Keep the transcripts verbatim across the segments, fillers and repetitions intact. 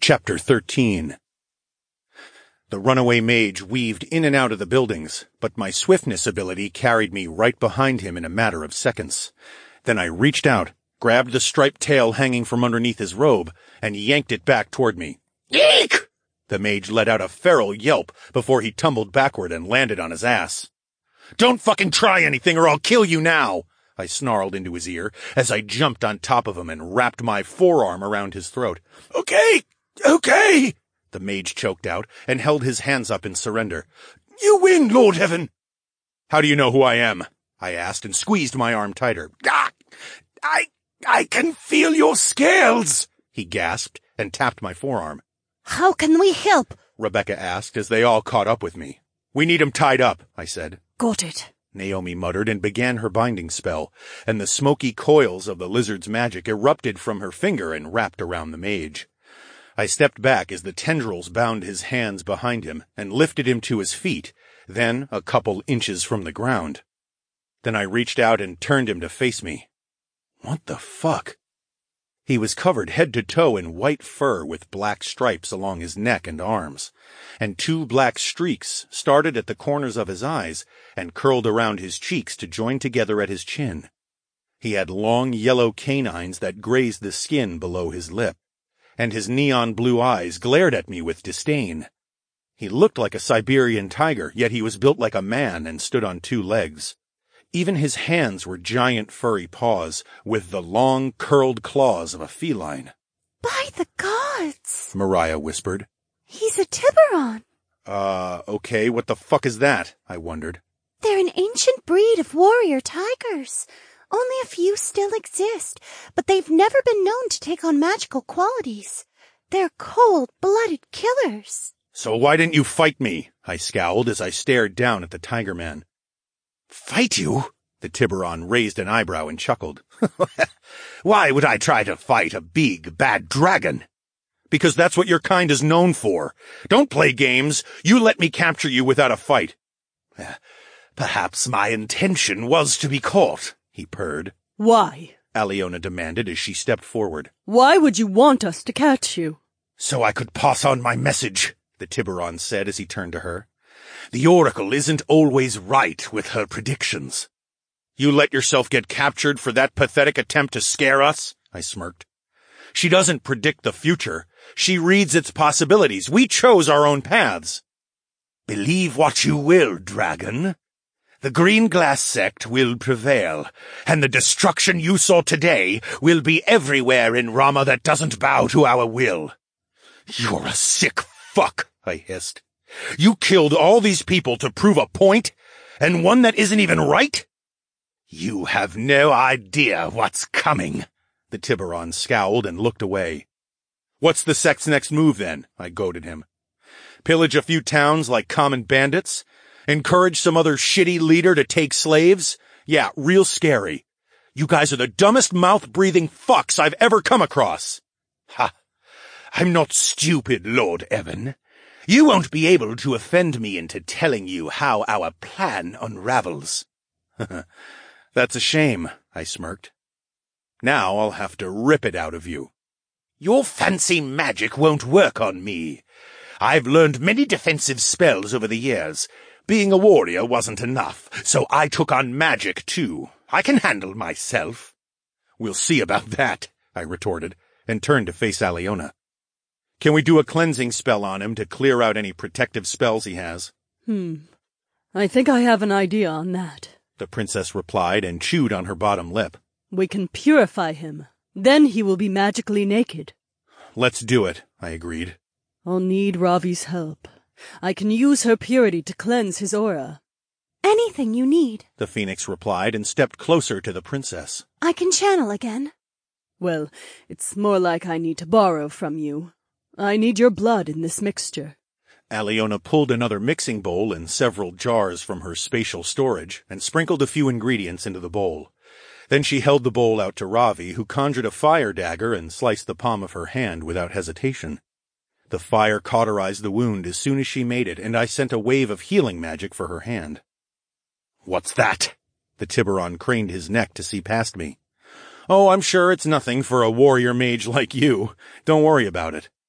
Chapter thirteen. The runaway mage weaved in and out of the buildings, but my swiftness ability carried me right behind him in a matter of seconds. Then I reached out, grabbed the striped tail hanging from underneath his robe, and yanked it back toward me. Eek! The mage let out a feral yelp before he tumbled backward and landed on his ass. Don't fucking try anything or I'll kill you now! I snarled into his ear as I jumped on top of him and wrapped my forearm around his throat. Okay! Okay! The mage choked out and held his hands up in surrender. You win, Lord Heaven! How do you know who I am? I asked and squeezed my arm tighter. Ah! I, I can feel your scales! He gasped and tapped my forearm. How can we help? Rebecca asked as they all caught up with me. We need him tied up, I said. Got it. Naomi muttered and began her binding spell, and the smoky coils of the lizard's magic erupted from her finger and wrapped around the mage. I stepped back as the tendrils bound his hands behind him and lifted him to his feet, then a couple inches from the ground. Then I reached out and turned him to face me. What the fuck? He was covered head to toe in white fur with black stripes along his neck and arms, and two black streaks started at the corners of his eyes and curled around his cheeks to join together at his chin. He had long yellow canines that grazed the skin below his lip, and his neon blue eyes glared at me with disdain. He looked like a Siberian tiger, yet he was built like a man and stood on two legs. Even his hands were giant furry paws, with the long, curled claws of a feline. By the gods! Mariah whispered. He's a Tiburon. Uh, okay, what the fuck is that? I wondered. They're an ancient breed of warrior tigers. Only a few still exist, but they've never been known to take on magical qualities. They're cold-blooded killers. So why didn't you fight me? I scowled as I stared down at the tiger man. Fight you? The Tiburon raised an eyebrow and chuckled. Why would I try to fight a big, bad dragon? Because that's what your kind is known for. Don't play games. You let me capture you without a fight. Perhaps my intention was to be caught, he purred. Why? Aliona demanded as she stepped forward. Why would you want us to catch you? So I could pass on my message, the Tiburon said as he turned to her. The Oracle isn't always right with her predictions. You let yourself get captured for that pathetic attempt to scare us? I smirked. She doesn't predict the future. She reads its possibilities. We chose our own paths. Believe what you will, dragon. The Green Glass sect will prevail, and the destruction you saw today will be everywhere in Rama that doesn't bow to our will. You're a sick fuck, I hissed. You killed all these people to prove a point, and one that isn't even right? You have no idea what's coming. The Tiburon scowled and looked away. What's the sect's next move, then? I goaded him. Pillage a few towns like common bandits? Encourage some other shitty leader to take slaves? Yeah, real scary. You guys are the dumbest mouth-breathing fucks I've ever come across. Ha! I'm not stupid, Lord Evan. You won't be able to offend me into telling you how our plan unravels. That's a shame, I smirked. Now I'll have to rip it out of you. Your fancy magic won't work on me. I've learned many defensive spells over the years. Being a warrior wasn't enough, so I took on magic too. I can handle myself. We'll see about that, I retorted, and turned to face Aliona. Can we do a cleansing spell on him to clear out any protective spells he has? Hmm. I think I have an idea on that, the princess replied and chewed on her bottom lip. We can purify him. Then he will be magically naked. Let's do it, I agreed. I'll need Ravi's help. I can use her purity to cleanse his aura. Anything you need, the phoenix replied and stepped closer to the princess. I can channel again. Well, it's more like I need to borrow from you. I need your blood in this mixture. Aliona pulled another mixing bowl and several jars from her spatial storage and sprinkled a few ingredients into the bowl. Then she held the bowl out to Ravi, who conjured a fire dagger and sliced the palm of her hand without hesitation. The fire cauterized the wound as soon as she made it, and I sent a wave of healing magic for her hand. What's that? The Tiburon craned his neck to see past me. Oh, I'm sure it's nothing for a warrior mage like you. Don't worry about it.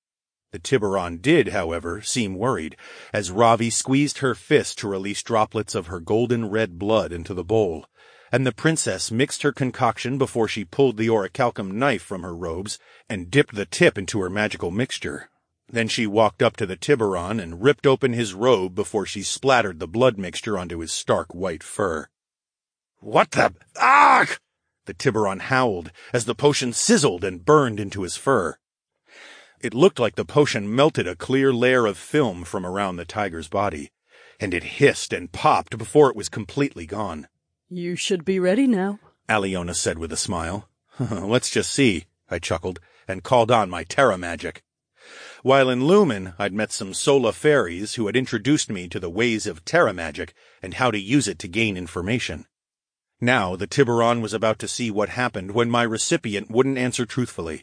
The Tiburon did, however, seem worried, as Ravi squeezed her fist to release droplets of her golden-red blood into the bowl, and the princess mixed her concoction before she pulled the orichalcum knife from her robes and dipped the tip into her magical mixture. Then she walked up to the Tiburon and ripped open his robe before she splattered the blood mixture onto his stark white fur. "What the— Argh!" The Tiburon howled as the potion sizzled and burned into his fur. It looked like the potion melted a clear layer of film from around the tiger's body, and it hissed and popped before it was completely gone. "You should be ready now," Aliona said with a smile. "Let's just see," I chuckled, and called on my Terra magic. While in Lumen, I'd met some Sola fairies who had introduced me to the ways of Terra magic and how to use it to gain information. Now the Tiburon was about to see what happened when my recipient wouldn't answer truthfully.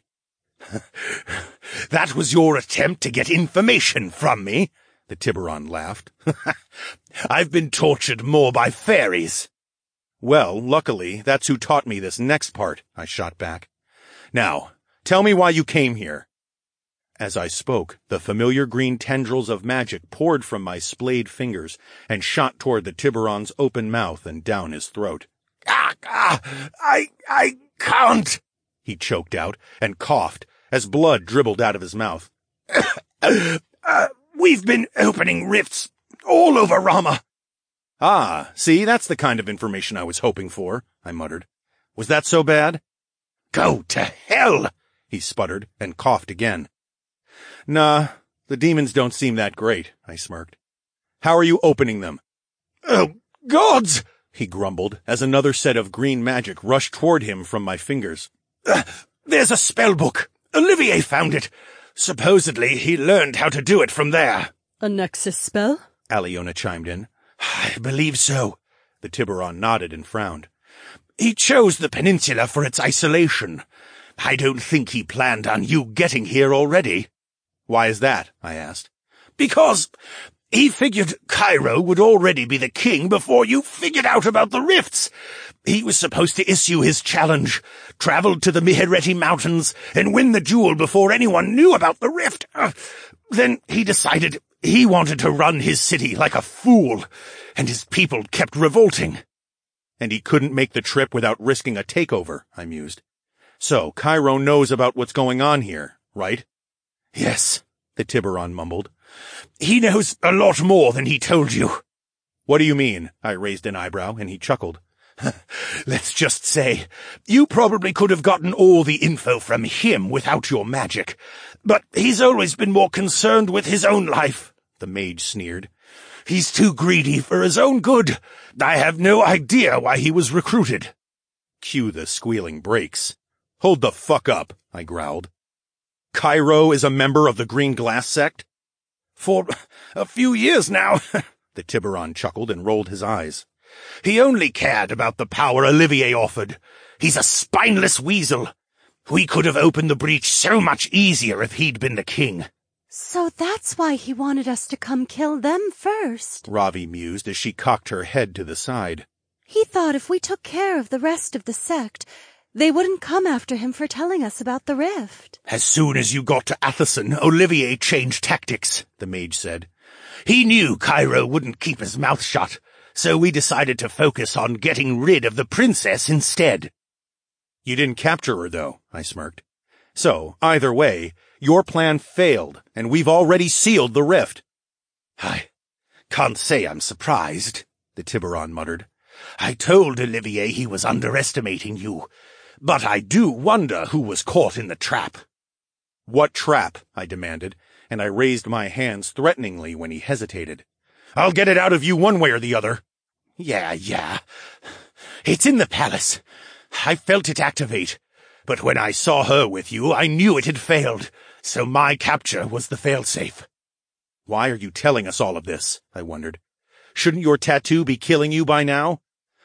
"That was your attempt to get information from me?" The Tiburon laughed. "I've been tortured more by fairies." "Well, luckily, that's who taught me this next part," I shot back. "Now, tell me why you came here." As I spoke, the familiar green tendrils of magic poured from my splayed fingers and shot toward the Tiburon's open mouth and down his throat. "Ah, ah, I, I can't," he choked out and coughed as blood dribbled out of his mouth. uh, we've been opening rifts all over Rama." "Ah, see, that's the kind of information I was hoping for," I muttered. "Was that so bad?" "Go to hell," he sputtered and coughed again. "Nah, the demons don't seem that great," I smirked. "How are you opening them?" "Oh, gods!" he grumbled as another set of green magic rushed toward him from my fingers. Uh, there's a spell book. Olivier found it. Supposedly he learned how to do it from there." "A nexus spell?" Aliona chimed in. "I believe so." The Tiburon nodded and frowned. "He chose the peninsula for its isolation. I don't think he planned on you getting here already." "Why is that?" I asked. "Because he figured Cairo would already be the king before you figured out about the rifts. He was supposed to issue his challenge, travel to the Mihereti Mountains, and win the jewel before anyone knew about the rift. Uh, then he decided he wanted to run his city like a fool, and his people kept revolting." "And he couldn't make the trip without risking a takeover," I mused. "So Cairo knows about what's going on here, right?" "Yes," the Tiburon mumbled. "He knows a lot more than he told you." "What do you mean?" I raised an eyebrow, and he chuckled. "Let's just say, you probably could have gotten all the info from him without your magic, but he's always been more concerned with his own life," the mage sneered. "He's too greedy for his own good. I have no idea why he was recruited." Cue the squealing brakes. "Hold the fuck up," I growled. "Cairo is a member of the Green Glass sect?" "For a few years now," the Tiburon chuckled and rolled his eyes. "He only cared about the power Olivier offered. He's a spineless weasel. We could have opened the breach so much easier if he'd been the king." "So that's why he wanted us to come kill them first," Ravi mused as she cocked her head to the side. "He thought if we took care of the rest of the sect, they wouldn't come after him for telling us about the rift." "As soon as you got to Atherson, Olivier changed tactics," the mage said. "He knew Cairo wouldn't keep his mouth shut, so we decided to focus on getting rid of the princess instead." "You didn't capture her, though," I smirked. "So, either way, your plan failed, and we've already sealed the rift." "I can't say I'm surprised," the Tiburon muttered. "I told Olivier he was underestimating you, but I do wonder who was caught in the trap." "What trap?" I demanded, and I raised my hands threateningly when he hesitated. "I'll get it out of you one way or the other." "Yeah, yeah. It's in the palace. I felt it activate, but when I saw her with you, I knew it had failed, so my capture was the failsafe." "Why are you telling us all of this?" I wondered. "Shouldn't your tattoo be killing you by now?"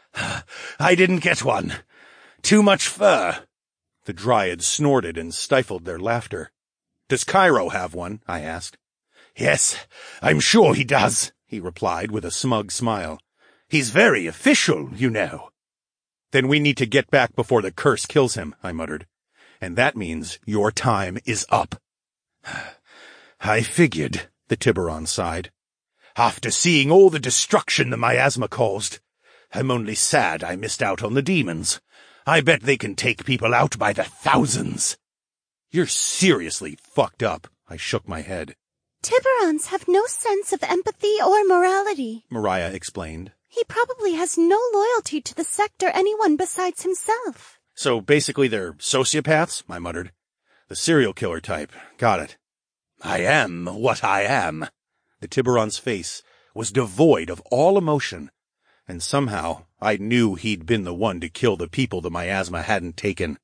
"I didn't get one. Too much fur." The Dryads snorted and stifled their laughter. "Does Cairo have one?" I asked. "Yes, I'm sure he does," he replied with a smug smile. "He's very official, you know." "Then we need to get back before the curse kills him," I muttered. "And that means your time is up." I figured, the Tiburon sighed. After seeing all the destruction the miasma caused, I'm only sad I missed out on the demons. I bet they can take people out by the thousands. You're seriously fucked up, I shook my head. Tiburons have no sense of empathy or morality, Mariah explained. He probably has no loyalty to the sect or anyone besides himself. So basically they're sociopaths, I muttered. The serial killer type. Got it. I am what I am. The Tiburon's face was devoid of all emotion, and somehow I knew he'd been the one to kill the people the miasma hadn't taken.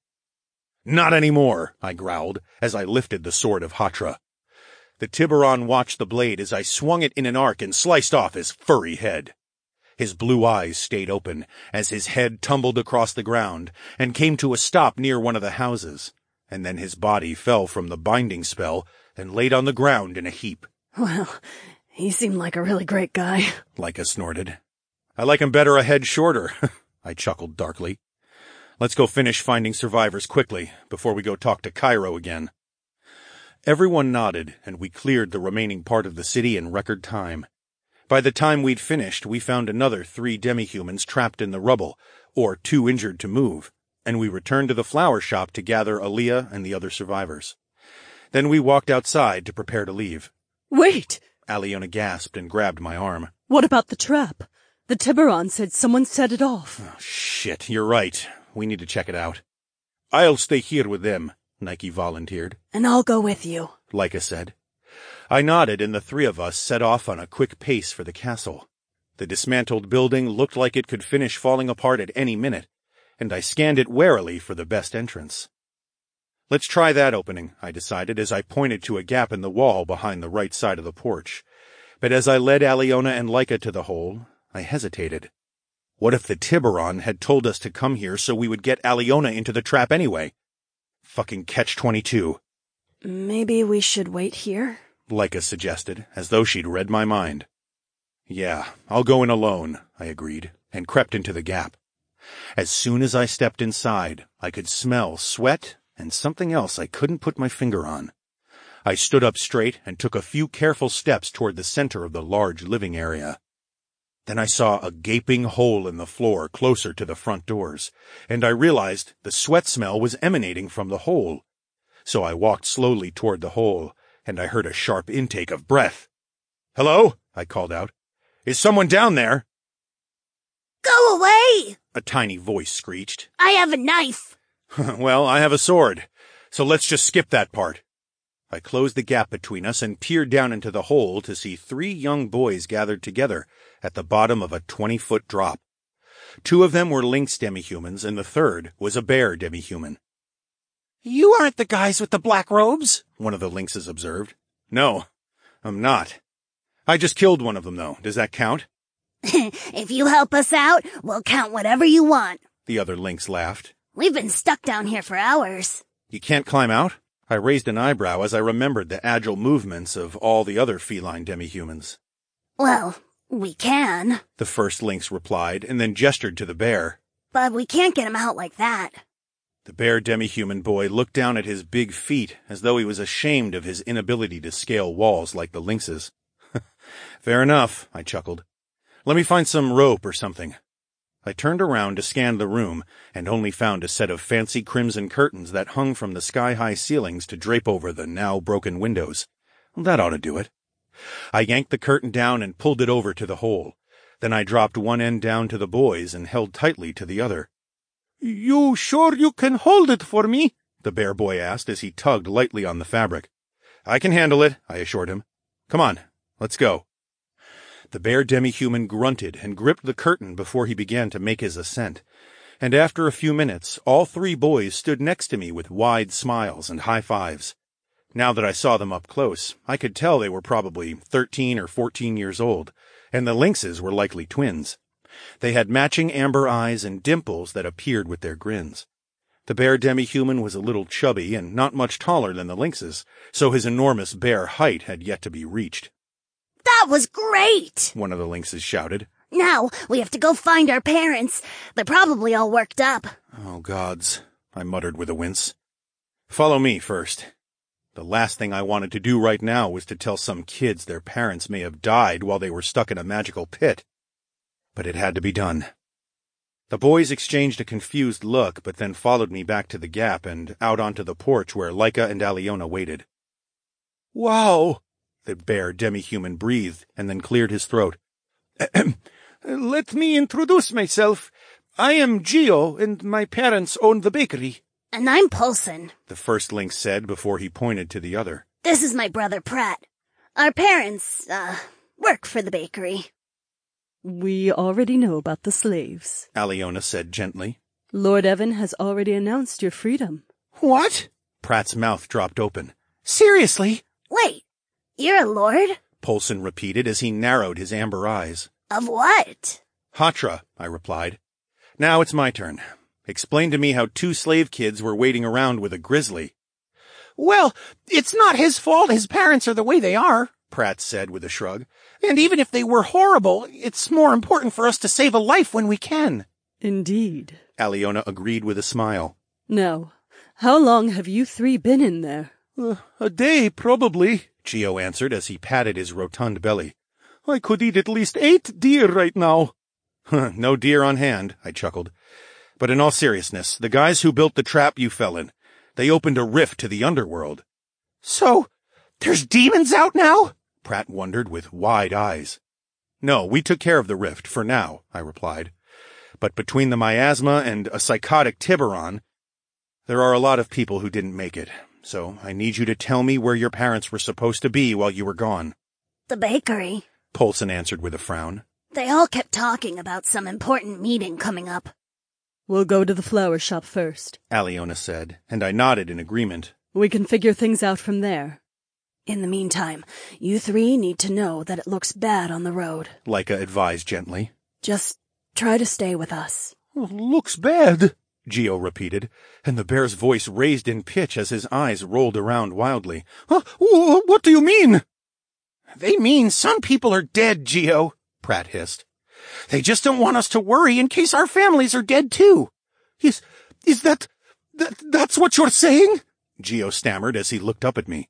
Not anymore, I growled as I lifted the sword of Hatra. The Tiburon watched the blade as I swung it in an arc and sliced off his furry head. His blue eyes stayed open as his head tumbled across the ground and came to a stop near one of the houses, and then his body fell from the binding spell and laid on the ground in a heap. Well, he seemed like a really great guy, Leica snorted. I like him better a head shorter, I chuckled darkly. Let's go finish finding survivors quickly before we go talk to Cairo again. Everyone nodded, and we cleared the remaining part of the city in record time. By the time we'd finished, we found another three demi-humans trapped in the rubble, or too injured to move, and we returned to the flower shop to gather Aaliyah and the other survivors. Then we walked outside to prepare to leave. Wait! Aliona gasped and grabbed my arm. What about the trap? The Tiburon said someone set it off. Oh, shit, you're right. We need to check it out. I'll stay here with them, Nike volunteered. And I'll go with you, Leica said. I nodded, and the three of us set off on a quick pace for the castle. The dismantled building looked like it could finish falling apart at any minute, and I scanned it warily for the best entrance. Let's try that opening, I decided as I pointed to a gap in the wall behind the right side of the porch. But as I led Aliona and Leica to the hole, I hesitated. What if the Tiburon had told us to come here so we would get Aliona into the trap anyway? Fucking catch twenty-two. Maybe we should wait here? Leica suggested, as though she'd read my mind. Yeah, I'll go in alone, I agreed, and crept into the gap. As soon as I stepped inside, I could smell sweat and something else I couldn't put my finger on. I stood up straight and took a few careful steps toward the center of the large living area. Then I saw a gaping hole in the floor closer to the front doors, and I realized the sweat smell was emanating from the hole. So I walked slowly toward the hole, and I heard a sharp intake of breath. "Hello?" I called out. "Is someone down there?" Go away! A tiny voice screeched. I have a knife. Well, I have a sword, so let's just skip that part. I closed the gap between us and peered down into the hole to see three young boys gathered together at the bottom of a twenty-foot drop. Two of them were lynx demi-humans, and the third was a bear demi-human. "You aren't the guys with the black robes?" one of the lynxes observed. "No, I'm not. I just killed one of them, though. Does that count?" If you help us out, we'll count whatever you want. The other lynx laughed. We've been stuck down here for hours. You can't climb out? I raised an eyebrow as I remembered the agile movements of all the other feline demi-humans. Well, we can. The first lynx replied, and then gestured to the bear. But we can't get him out like that. The bear demi-human boy looked down at his big feet as though he was ashamed of his inability to scale walls like the lynxes. Fair enough, I chuckled. Let me find some rope or something. I turned around to scan the room and only found a set of fancy crimson curtains that hung from the sky-high ceilings to drape over the now broken windows. That ought to do it. I yanked the curtain down and pulled it over to the hole. Then I dropped one end down to the boys and held tightly to the other. "You sure you can hold it for me?" the bear boy asked as he tugged lightly on the fabric. "I can handle it," I assured him. "Come on, let's go." The bear demi-human grunted and gripped the curtain before he began to make his ascent, and after a few minutes, all three boys stood next to me with wide smiles and high-fives. Now that I saw them up close, I could tell they were probably thirteen or fourteen years old, and the lynxes were likely twins. They had matching amber eyes and dimples that appeared with their grins. The bear demi-human was a little chubby and not much taller than the lynxes, so his enormous bear height had yet to be reached. That was great! One of the lynxes shouted. Now, we have to go find our parents. They're probably all worked up. Oh, gods, I muttered with a wince. Follow me first. The last thing I wanted to do right now was to tell some kids their parents may have died while they were stuck in a magical pit. But it had to be done. The boys exchanged a confused look, but then followed me back to the gap and out onto the porch where Laika and Aliona waited. "Wow," the bear demi-human breathed and then cleared his throat. "Let me introduce myself. I am Geo, and my parents own the bakery." "And I'm Poulsen," the first lynx said before he pointed to the other. "This is my brother Pratt. Our parents, uh, work for the bakery." "We already know about the slaves," Aliona said gently. "Lord Evan has already announced your freedom." "What?" Pratt's mouth dropped open. "Seriously?" "Wait, you're a lord?" Poulsen repeated as he narrowed his amber eyes. "Of what?" "Hatra," I replied. "Now it's my turn. Explain to me how two slave kids were waiting around with a grizzly." "Well, it's not his fault his parents are the way they are," Pratt said with a shrug. "And even if they were horrible, it's more important for us to save a life when we can." "Indeed," Aliona agreed with a smile. "Now, how long have you three been in there?" Uh, a day, probably," Geo answered as he patted his rotund belly. "I could eat at least eight deer right now." "No deer on hand," I chuckled. "But in all seriousness, the guys who built the trap you fell in, they opened a rift to the underworld." "So, there's demons out now?" Pratt wondered with wide eyes. "No, we took care of the rift, for now," I replied. "But between the miasma and a psychotic Tiburon, there are a lot of people who didn't make it. So I need you to tell me where your parents were supposed to be while you were gone." "The bakery," Poulsen answered with a frown. "They all kept talking about some important meeting coming up." "We'll go to the flower shop first," Aliona said, and I nodded in agreement. "We can figure things out from there." "In the meantime, you three need to know that it looks bad on the road," Laika advised gently. "Just try to stay with us." "Looks bad," Geo repeated, and the bear's voice raised in pitch as his eyes rolled around wildly. Huh? What do you mean?" "They mean some people are dead, Geo," Pratt hissed. "They just don't want us to worry in case our families are dead too." Is, is that, that, that's what you're saying?" Geo stammered as he looked up at me.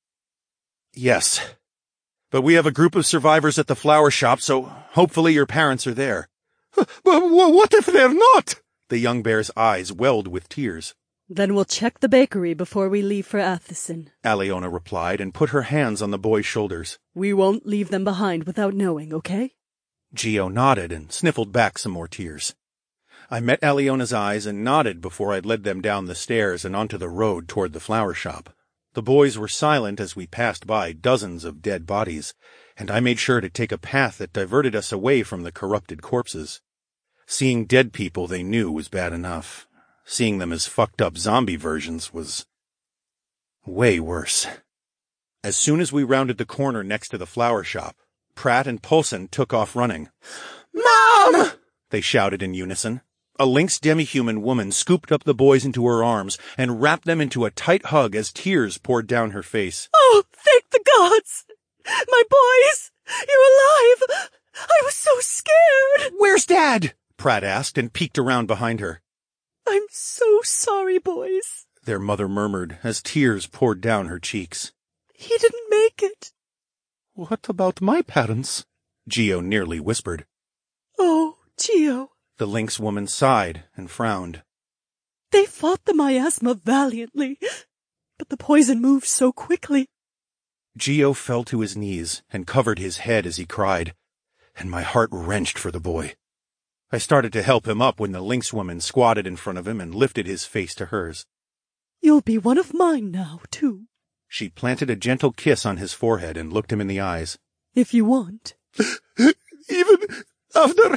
"Yes. But we have a group of survivors at the flower shop, so hopefully your parents are there." "But what if they're not?" The young bear's eyes welled with tears. "Then we'll check the bakery before we leave for Athelstan," Aliona replied and put her hands on the boy's shoulders. "We won't leave them behind without knowing, okay?" Geo nodded and sniffled back some more tears. I met Aliona's eyes and nodded before I led them down the stairs and onto the road toward the flower shop. The boys were silent as we passed by dozens of dead bodies, and I made sure to take a path that diverted us away from the corrupted corpses. Seeing dead people they knew was bad enough. Seeing them as fucked up zombie versions was way worse. As soon as we rounded the corner next to the flower shop, Pratt and Poulsen took off running. "Mom!" they shouted in unison. A lynx demi-human woman scooped up the boys into her arms and wrapped them into a tight hug as tears poured down her face. "Oh, thank the gods! My boys! You're alive! I was so scared!" "Where's Dad?" Pratt asked and peeked around behind her. "I'm so sorry, boys," their mother murmured as tears poured down her cheeks. "He didn't make it." "What about my parents?" Geo nearly whispered. "Oh, Geo," the lynx woman sighed and frowned. "They fought the miasma valiantly, but the poison moved so quickly." Geo fell to his knees and covered his head as he cried, and my heart wrenched for the boy. I started to help him up when the lynx woman squatted in front of him and lifted his face to hers. "You'll be one of mine now, too." She planted a gentle kiss on his forehead and looked him in the eyes. "If you want." "Even after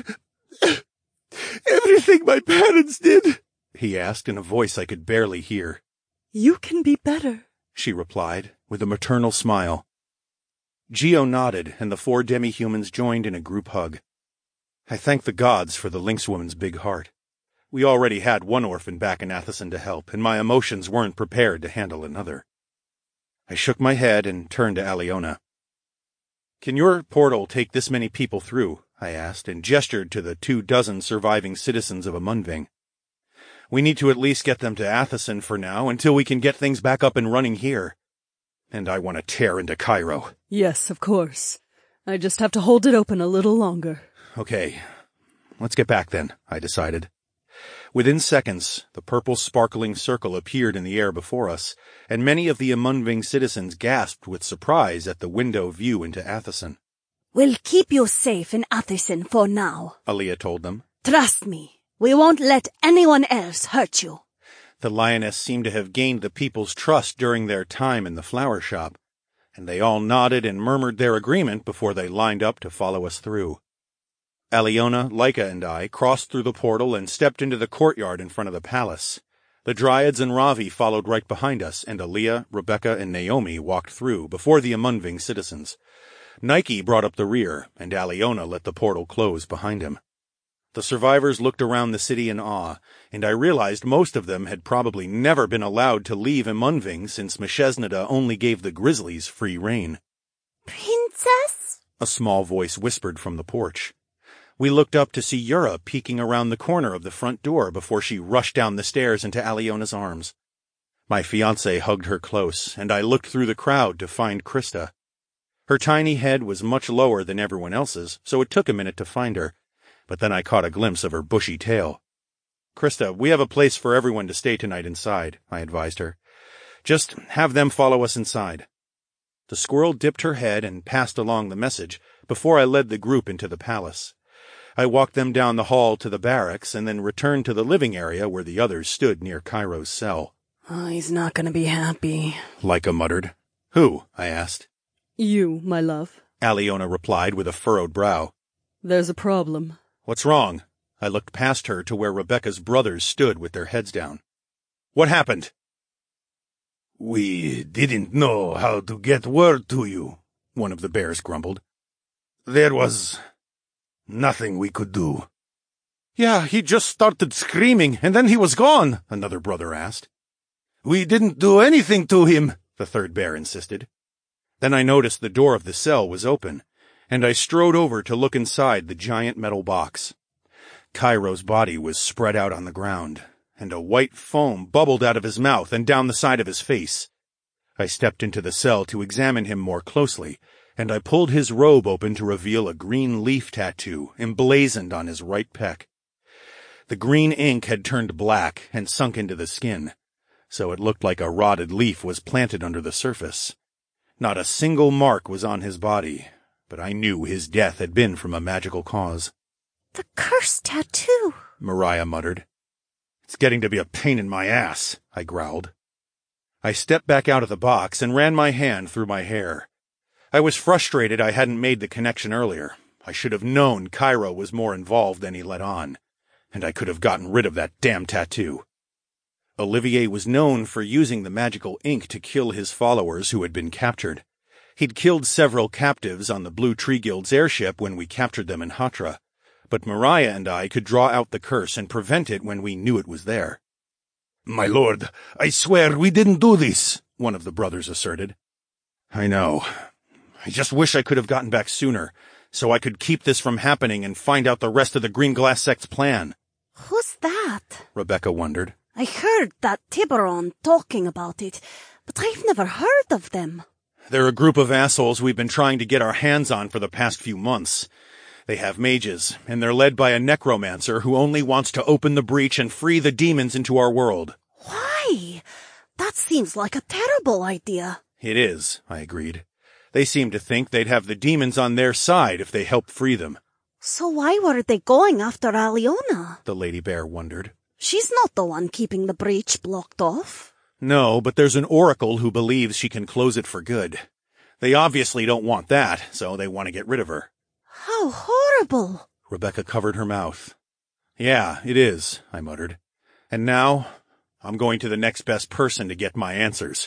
everything my parents did?" he asked in a voice I could barely hear. "You can be better," she replied, with a maternal smile. Geo nodded, and the four demi-humans joined in a group hug. I thanked the gods for the lynx woman's big heart. We already had one orphan back in Athelstan to help, and my emotions weren't prepared to handle another. I shook my head and turned to Aliona. "Can your portal take this many people through?" I asked, and gestured to the two dozen surviving citizens of Amunving. "We need to at least get them to Athelstan for now, until we can get things back up and running here." and I want to tear into Cairo. Yes, of course. I just have to hold it open a little longer. Okay, let's get back then, I decided. Within seconds, the purple sparkling circle appeared in the air before us, and many of the Amunving citizens gasped with surprise at the window view into Athelstan. We'll keep you safe in Athelstan for now, Aaliyah told them. Trust me, we won't let anyone else hurt you. The lioness seemed to have gained the people's trust during their time in the flower shop, and they all nodded and murmured their agreement before they lined up to follow us through. Aliona, Laika, and I crossed through the portal and stepped into the courtyard in front of the palace. The Dryads and Ravi followed right behind us, and Aaliyah, Rebecca, and Naomi walked through before the Amunving citizens. Nike brought up the rear, and Aliona let the portal close behind him. The survivors looked around the city in awe, and I realized most of them had probably never been allowed to leave Amunving since Meshesnada only gave the Grizzlies free rein. Princess? A small voice whispered from the porch. We looked up to see Yura peeking around the corner of the front door before she rushed down the stairs into Aliona's arms. My fiancé hugged her close, and I looked through the crowd to find Krista. Her tiny head was much lower than everyone else's, so it took a minute to find her, but then I caught a glimpse of her bushy tail. Krista, we have a place for everyone to stay tonight inside, I advised her. Just have them follow us inside. The squirrel dipped her head and passed along the message before I led the group into the palace. I walked them down the hall to the barracks and then returned to the living area where the others stood near Cairo's cell. Oh, he's not going to be happy, Laika muttered. Who? I asked. You, my love, Aliona replied with a furrowed brow. There's a problem. What's wrong? I looked past her to where Rebecca's brothers stood with their heads down. What happened? We didn't know how to get word to you, one of the bears grumbled. There was nothing we could do. Yeah, he just started screaming, and then he was gone, another brother asked. We didn't do anything to him, the third bear insisted. Then I noticed the door of the cell was open, and I strode over to look inside the giant metal box. Cairo's body was spread out on the ground, and a white foam bubbled out of his mouth and down the side of his face. I stepped into the cell to examine him more closely, and I pulled his robe open to reveal a green leaf tattoo emblazoned on his right pec. The green ink had turned black and sunk into the skin, so it looked like a rotted leaf was planted under the surface. Not a single mark was on his body, but I knew his death had been from a magical cause. The curse tattoo, Mariah muttered. It's getting to be a pain in my ass, I growled. I stepped back out of the box and ran my hand through my hair. I was frustrated I hadn't made the connection earlier. I should have known Cairo was more involved than he let on, and I could have gotten rid of that damn tattoo. Olivier was known for using the magical ink to kill his followers who had been captured. He'd killed several captives on the Blue Tree Guild's airship when we captured them in Hatra, but Mariah and I could draw out the curse and prevent it when we knew it was there. My lord, I swear we didn't do this, one of the brothers asserted. I know. I just wish I could have gotten back sooner, so I could keep this from happening and find out the rest of the Green Glass Sect's plan. Who's that? Rebecca wondered. I heard that Tiburon talking about it, but I've never heard of them. They're a group of assholes we've been trying to get our hands on for the past few months. They have mages, and they're led by a necromancer who only wants to open the breach and free the demons into our world. Why? That seems like a terrible idea. It is, I agreed. They seem to think they'd have the demons on their side if they helped free them. So why were they going after Aliona? The lady bear wondered. She's not the one keeping the breach blocked off. No, but there's an oracle who believes she can close it for good. They obviously don't want that, so they want to get rid of her. How horrible! Rebecca covered her mouth. Yeah, it is, I muttered. And now, I'm going to the next best person to get my answers.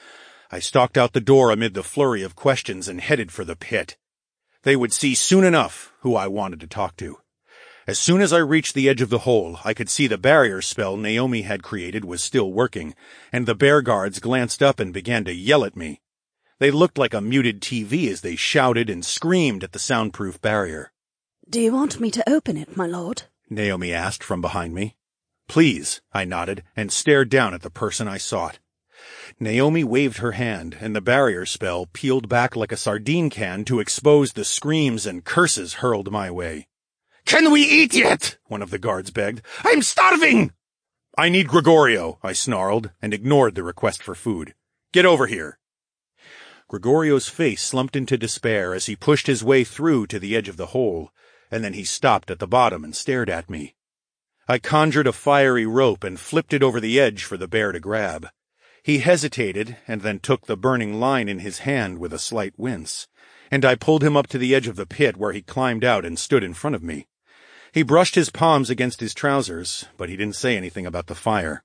I stalked out the door amid the flurry of questions and headed for the pit. They would see soon enough who I wanted to talk to. As soon as I reached the edge of the hole, I could see the barrier spell Naomi had created was still working, and the bear guards glanced up and began to yell at me. They looked like a muted T V as they shouted and screamed at the soundproof barrier. Do you want me to open it, my lord? Naomi asked from behind me. Please, I nodded and stared down at the person I sought. Naomi waved her hand, and the barrier spell peeled back like a sardine can to expose the screams and curses hurled my way. "Can we eat yet?" one of the guards begged. "I'm starving!" "I need Gregorio," I snarled, and ignored the request for food. "Get over here." Gregorio's face slumped into despair as he pushed his way through to the edge of the hole, and then he stopped at the bottom and stared at me. I conjured a fiery rope and flipped it over the edge for the bear to grab. He hesitated and then took the burning line in his hand with a slight wince, and I pulled him up to the edge of the pit where he climbed out and stood in front of me. He brushed his palms against his trousers, but he didn't say anything about the fire.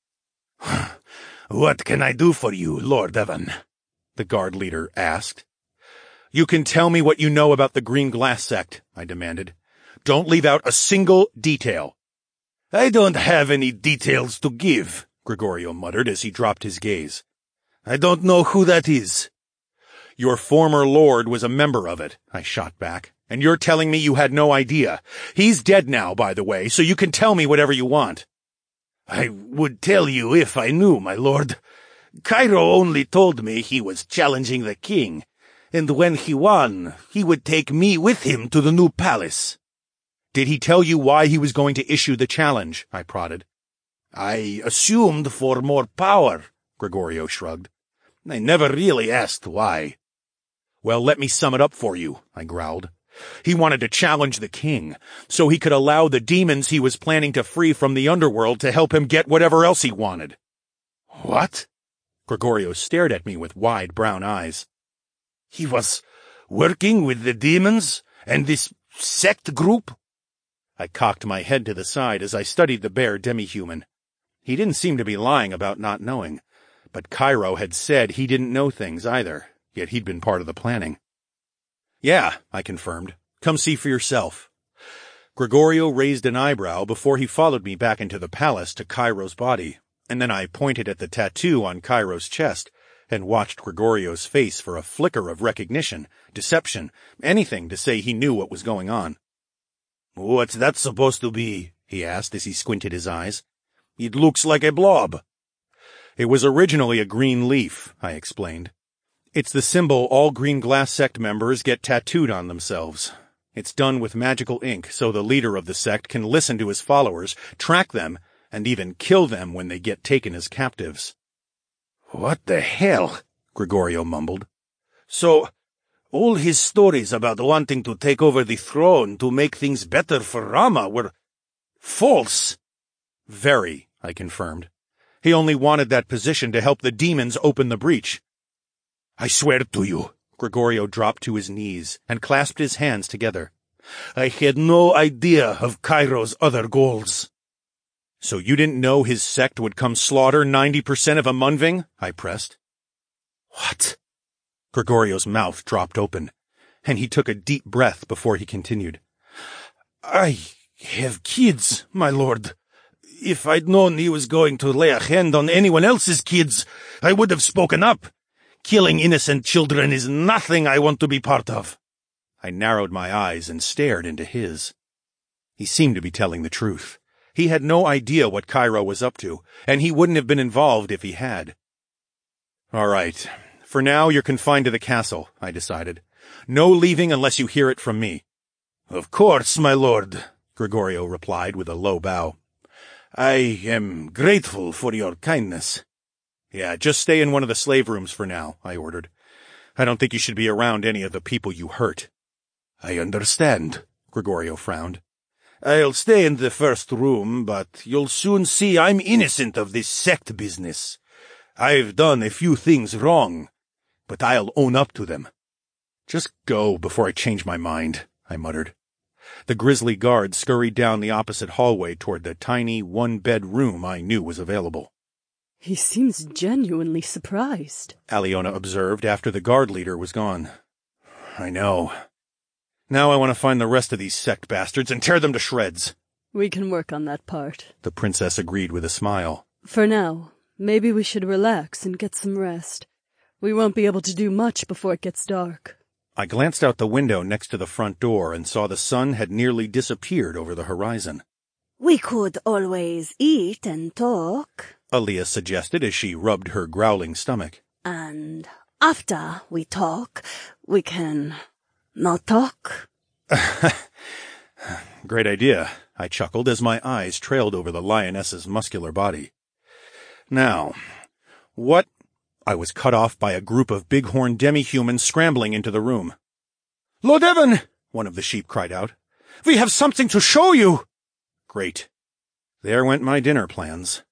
"What can I do for you, Lord Evan?" the guard leader asked. "You can tell me what you know about the Green Glass Sect," I demanded. "Don't leave out a single detail." "I don't have any details to give," Gregorio muttered as he dropped his gaze. "I don't know who that is." "Your former lord was a member of it," I shot back, "and you're telling me you had no idea. He's dead now, by the way, so you can tell me whatever you want." "I would tell you if I knew, my lord. Cairo only told me he was challenging the king, and when he won, he would take me with him to the new palace." "Did he tell you why he was going to issue the challenge?" I prodded. "I assumed for more power," Gregorio shrugged. "I never really asked why." "Well, let me sum it up for you," I growled. "He wanted to challenge the king, so he could allow the demons he was planning to free from the underworld to help him get whatever else he wanted." "What?" Gregorio stared at me with wide brown eyes. "He was working with the demons and this sect group?" I cocked my head to the side as I studied the bear demi-human. He didn't seem to be lying about not knowing, but Cairo had said he didn't know things either, yet he'd been part of the planning. "Yeah," I confirmed. "Come see for yourself." Gregorio raised an eyebrow before he followed me back into the palace to Cairo's body, and then I pointed at the tattoo on Cairo's chest and watched Gregorio's face for a flicker of recognition, deception, anything to say he knew what was going on. "What's that supposed to be?" he asked as he squinted his eyes. "It looks like a blob." "It was originally a green leaf," I explained. "It's the symbol all Green Glass Sect members get tattooed on themselves. It's done with magical ink so the leader of the sect can listen to his followers, track them, and even kill them when they get taken as captives." "What the hell?" Gregorio mumbled. "So, all his stories about wanting to take over the throne to make things better for Rama were false?" "Very," I confirmed. "He only wanted that position to help the demons open the breach." "I swear to you," Gregorio dropped to his knees and clasped his hands together. "I had no idea of Cairo's other goals." "So you didn't know his sect would come slaughter ninety percent of Amunving?" I pressed. "What?" Gregorio's mouth dropped open, and he took a deep breath before he continued. "I have kids, my lord. If I'd known he was going to lay a hand on anyone else's kids, I would have spoken up. Killing innocent children is nothing I want to be part of." I narrowed my eyes and stared into his. He seemed to be telling the truth. He had no idea what Cairo was up to, and he wouldn't have been involved if he had. "All right. For now, you're confined to the castle," I decided. "No leaving unless you hear it from me." "Of course, my lord," Gregorio replied with a low bow. "I am grateful for your kindness." "Yeah, just stay in one of the slave rooms for now," I ordered. "I don't think you should be around any of the people you hurt." "I understand," Gregorio frowned. "I'll stay in the first room, but you'll soon see I'm innocent of this sect business. I've done a few things wrong, but I'll own up to them." "Just go before I change my mind," I muttered. The grisly guard scurried down the opposite hallway toward the tiny one-bed room I knew was available. "He seems genuinely surprised," Aliona observed after the guard leader was gone. "I know. Now I want to find the rest of these sect bastards and tear them to shreds." "We can work on that part," the princess agreed with a smile. "For now, maybe we should relax and get some rest. We won't be able to do much before it gets dark." I glanced out the window next to the front door and saw the sun had nearly disappeared over the horizon. "We could always eat and talk," Aaliyah suggested as she rubbed her growling stomach. And after we talk, we can not talk. Great idea, I chuckled as my eyes trailed over the lioness's muscular body. Now, what? I was cut off by a group of bighorn demi-humans scrambling into the room. Lord Evan, one of the sheep cried out. We have something to show you. Great. There went my dinner plans.